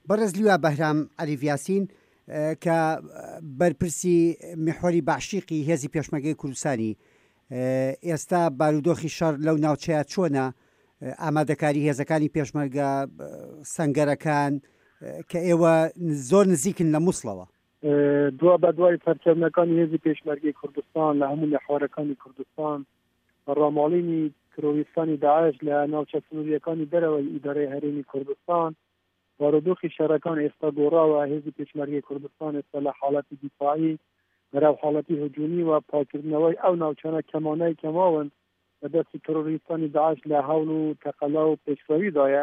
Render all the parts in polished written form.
بەڕێز لیوا بەهرام عەلیڤیاسین کە بەرپرسی میحوەری باشیقی هێزی پێشمەرگەی کوردستانی، ئێستا بارودۆخی شەڕ لەو ناوچەیە چۆنە؟ ئامادەکاری هێزەکانی پێشمەرگە، سەنگەرەکان کە ئێوە زۆر نزیکن لە مووسڵەوە. دوا بە دوای سەرکردنەکانی هێزی پێشمەرگەی کوردستان لە هەموو میحوەرەکانی کوردستان ڕاماڵینی ترۆریستانی داعش لە ناوچە سنووریەکانی دەرەوەی ئیدارەی هەرێمی کوردستان بارودۆخی شەڕەکان ئێستا گۆڕاوە. هێزی پێشمەرگەی کوردستان ئێستا لە حاڵەتی دیفاعی بەراو حاڵەتی هجومی و پاکردنەوەی ئەو ناوچانە کەمانای کەماون بە دەستی ترۆریستانی داعش لە هەول و تەقەلا و پێشڕەویدایە.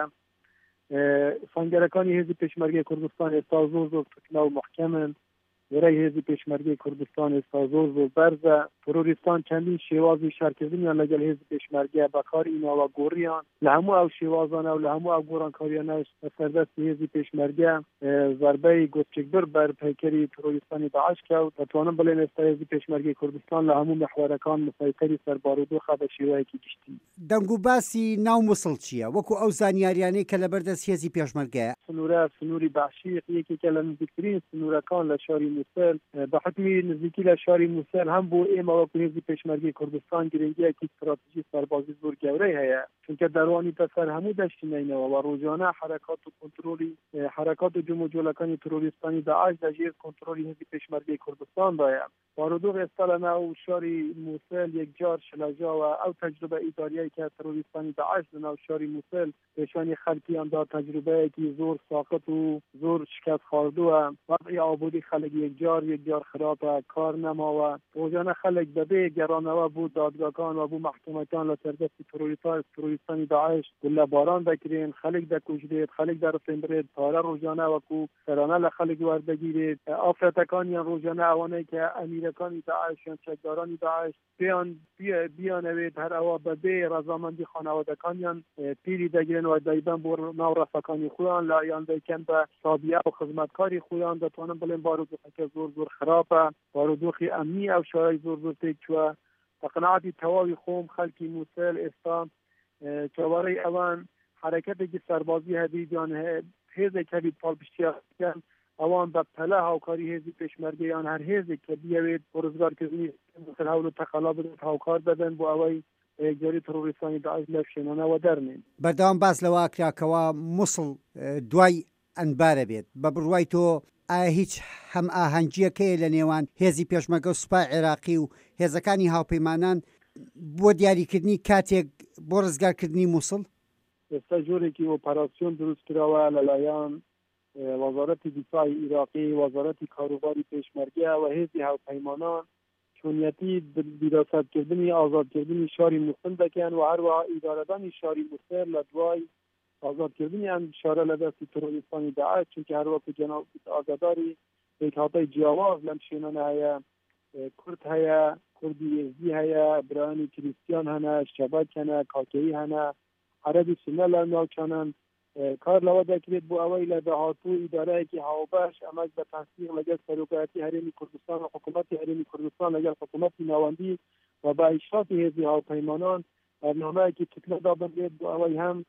سەنگەرەکانی هێزی پێشمەرگەی کوردستان ئێستا زۆر تکنا و محکەمن. وەرەی هێزی پێشمەرگەی کوردستان ئێستا زۆر بەرزە. ترۆریستان چەندین شێوازی شارکردنیان لەگەڵ هێزی پێشمەرگە بەکاری ئیناوە گۆڕیان لە هەموو ئەو شێوازانە و لە هەموو ئەو گۆڕانکاریانەش بە سەردەستی هێزی پێشمەرگە زەربەی گۆچێکبر بەر پەیکەری ترۆریستانی داعش کەوت. دەتوانم بڵێم ئێستا هێزی پێشمەرگەی کوردستان لە هەموو محوەرەکان مسەیتەری سەر بارودۆخە بە شێوەیەکی گشتی. دەنگ و باسی ناو مووسڵ چییە؟ وەکو ئەو زانیاریانەی کە لەبەردەست هێزی پێشمەرگەیە. سنووری باشیق یەکێکە لە نزیکترین سنوورەکان لە شاری مووسڵ. بە حکمی نزیکی لە شاری مووسڵ هەم بۆ ئێمە وەکو هێزی پێشمەرگەی کوردستان گرنگیەکی استراتیژی سەربازی زۆر گەورەی هەیە، چونکە دەروانی بەسەر هەموو دەشتینینەوە و ڕۆژانە حرەکات و کۆنتڕۆلی حرەکات و جموجۆلەکانی ترۆریستانی داعش لەژێر کۆنتڕۆلی هێزی پێشمەرگەی کوردستاندایە. بارودۆخ ئێستا لە ناو شاری مووسڵ یەکجار شلەژاوە. ئەو تەجروبە ئیداریایی کە ترۆریستانی داعش لە ناو شاری مووسڵ پێشانی خەڵکیاندا تەجروبەیەکی زۆر ساقط و زۆر شکست خواردووە. وەقتی ئابوودی خەڵک یەکجار خراپە، کار نەماوە. ڕۆژانە خەڵک بەبێ گەڕانەوە بوو دادگاکان و بوو محکەمەکان لە سەردەستی ترۆریستانی داعش گولە باران دەکرێن، خەڵک دەکوژرێت، خەڵک دەڕفێنرێت، پارە ڕۆژانە وەکو سەرانە لە خەڵک وەردەگیرێت. ئافرەتەکانیان ڕۆژانە ئەوانەی کە ئەمیرەکانی داعش یان چەکدارانی داعش بیانەوێت هەر ئەوە بەبێ ڕەزامەندی خانەوادەکانیان پیری دەگرێن و دەیبەن بۆ ناو ڕەفەکانی خۆیان لا یان دەیکەن بە سابیە و خزمەتکاری خۆیان. دەتوانم بڵێن بارودۆخەکە زۆر خراپە، بارودۆخی ئەمنی ئەو شارەی زۆر تێک چووە. بە قەناعەتی تەواوی خۆم خەڵکی مووسڵ ئێستا چاوەڕێی ئەوان حرەکەتێکی سەربازی هەبییان هێزێک هەبیت پاڵپشتیان ئەوان بە پەلە هاوکاری هێزی پێشمەرگەیان هەر هێزێک کە بیاوێت بۆ ڕزگارکردنی مووسڵ هەول و تەقەلا بدەن هاوکار بدەن بۆ ئەوەی یەکجاری ترۆریستانی داعش لە شوێنانەوە دەرنێن. بەردەوام باس لەوە کراکەوە مووسڵ دوای ئەنبارە بێت. بە بڕوای تۆ ئایا هیچ هەم ئاهەنگیەکەیە لە نێوان هێزی پێشمەرگە و سوپای عێراقی و هێزەکانی هاوپەیمانان بۆ دیاریکردنی کاتێک بۆ ڕزگارکردنی مووسڵ؟ ئێستا جۆرێکی ئۆپەراسیۆن دروست کراوە لەلایەن وەزارەتی دیفاعی عێراقی، وەزارەتی کاروباری پێشمەرگە و هێزی هاوپەیمانان چۆنیەتی بیراسەتکردنی ئازادکردنی شاری مووسڵ دەکەن و هەروەها ئیدارەدانی شاری مووسڵ لە دوای ئازادکردنی ئەم شارە لە دەستی ترۆریستانی داعش، چونکە هەروەکو جەناب ئاگاداری پێکهاتەی جیاواز لەم شوێنانە هەیە، کورد هەیە، کوردی یزدی هەیە، برایانی کریستیان هەنە، شەبەک هەنە، کاکەیی هەنە، عەرەبی سونە لە ناوچانن. کار لەوە دەکرێت بۆ ئەوەی لە داهاتوو ئیدارەیەکی هاوبەش ئەمەش بە تەنسیق لەگەڵ سەرۆکایەتی هەرێمی کوردستان و حکوومەتی هەرێمی کوردستان لەگەڵ حکوومەتی ناوەندی و بە ئیشراتی هێزی هاوپەیمانان بەرنامەیەکی تکلەدا بنرێت بۆ ئەوەی هەم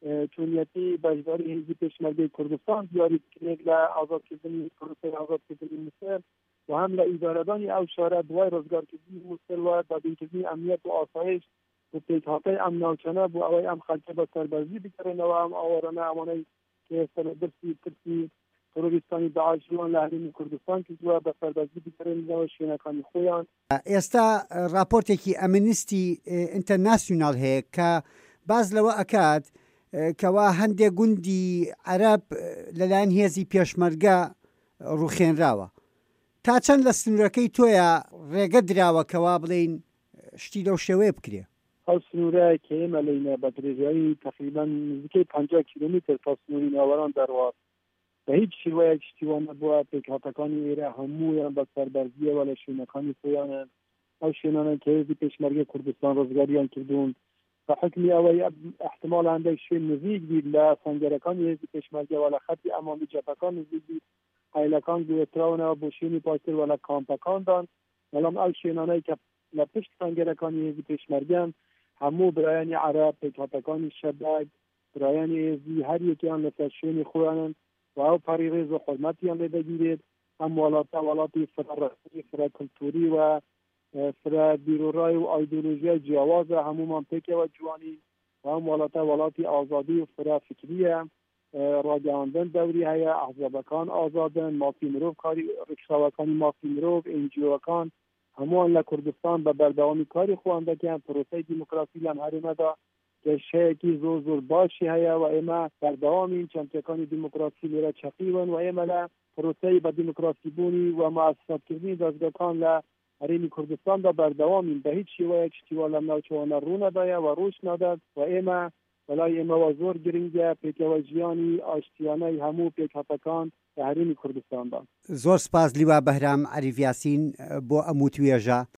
چۆنیەتی بەشداری هێزی پێشمەرگەی کوردستان دیاری بکرێت لە ئازادکردنی پرۆسەی ئازادکردنی مووسڵ و هەم لە ئیدارەدانی ئەو شارە دوای ڕزگارکردنی مووسڵ و دابینکردنی ئەمنیەت و ئاسایش و پێکهاتەی ئەم ناوچانە بۆ ئەوەی ئەم خەڵکە بە سەربەرزی بکەرێنەوە ئەم ئاوەڕانە ئەوانەی کە ئێستا لە ترسی ترۆریستانی داعش لە هەرێمی کوردستان کردووە بە سەربەرزی بکەرێنەوە شوێنەکانی خۆیان. ئێستا راپۆرتێکی ئەمنیستی ئینتەرناسیۆنال هەیە کە باز لەوە ئەکات کەوا هەندێک گوندی عەرەب لەلایەن هێزی پێشمەرگە ڕوخێنراوە. تا چەند لە سنوورەکەی تۆیە ڕێگە دراوە کەوا بڵێن شتی لەو شێوەیە بکرێ؟ ئەو سنوورەیە کە ئێمە لەینە بە درێژایی تقریبان نزیکەی 50 کیلۆمتر تا سنووری ناوەڕان دەڕوات. بە هیچ شێوەیەک شتیوان نەبووە. پێکهاتەکانی ئێرە هەموویان بە سەربەرزیەوە لە شوێنەکانی خۆیانن. ئەو شوێنانە کە هێزی پێشمەرگەی کوردستان ڕزگاریان کردوون بە حکمی ئەوەی احتمال هەندێک شوێن نزیک بیت لە سەنگەرەکانی هێزی پێشمەرگەوە لە خەتی ئەمامی جەبهەکان نزیک بیت، هەیلەکان گوێتراونەوە بۆ شوێنی پاکردن و لە کامپەکاندان. بەڵام ئەو شوێنانەی کە لە پشت سەنگەرەکانی هێزی پێشمەرگەن هەموو برایانی عەرەب، پێکهاتەکانی شەبەک، برایانی هێزی هەر یەکیان لەسەر شوێنی خۆیانن و او پریریز و حرمتیان لدگیرید هم ولاتی فرارسی فرا کلتوری و فرا بیرورای و ایدئولوژی جواز همو منطقه و جوانی و هم ولاتی آزادی و فرا فکریه راگاندن دوری های احزابکان آزادن مافی مروف کاری رکشاوکانی مافی مروف انجیوکان همون لکردستان به بردوامی کاری خوانده که پروسه دموکراسی لن هرمه دا که شیعی زور باشی هیا و اما بردوام این چمتکانی دموکراسی لیره چقیون و اما پروسه به دموکراسی بونی و مؤسسات کردنی دزگکان لحریم کردستان دا بردوام به هیچ شیوه اکشتیوال نوچوانه رو ندایا و روش نداد و اما ولای اما و زور گرینگه پیکوجیانی آشتیانه همو پیکاتکان لحریم کردستان دا. زور سپاس لیوا بهرام عریف یاسین بو اموتویجا